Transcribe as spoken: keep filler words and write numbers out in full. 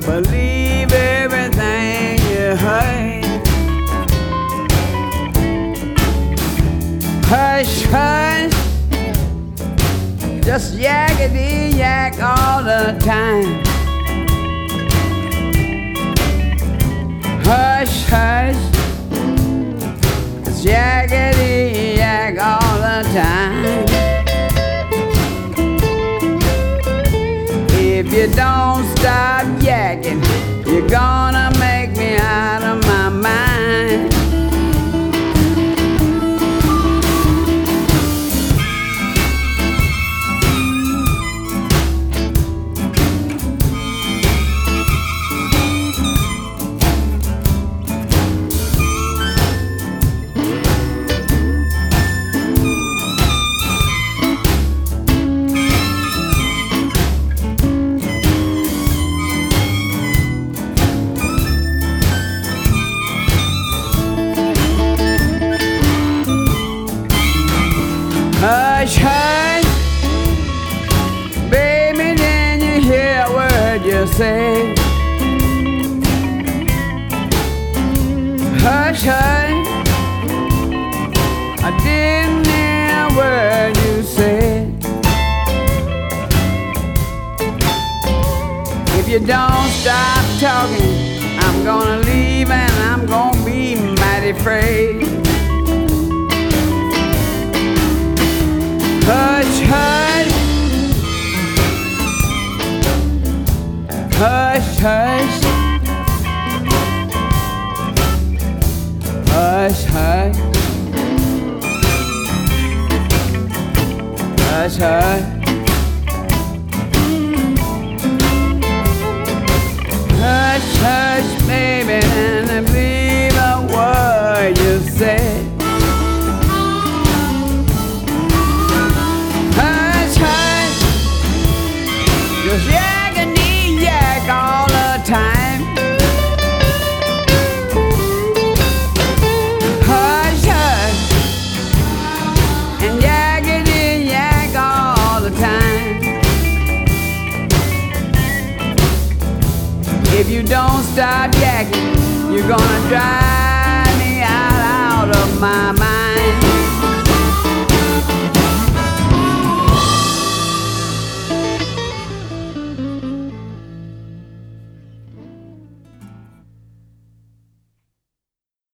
believe everything you heard. Hush, hush, just yakety yak all the time. Hush, hush, just yakety yak all the time. If you don't stop yakking, you're gonna make me out of my mind. Hush, hush, baby, then you hear a word you say. Hush, hush, I didn't hear a word you said. If you don't stop talking, I'm gonna leave and I'm gonna be mighty afraid. Hush, hush, hush, hush, hush, hush, hush, hush, hush, hush, baby, and I believe a word you said. Just yakety yak all the time. Hush, hush, and yakety yak all the time. If you don't stop yakking, you're gonna drive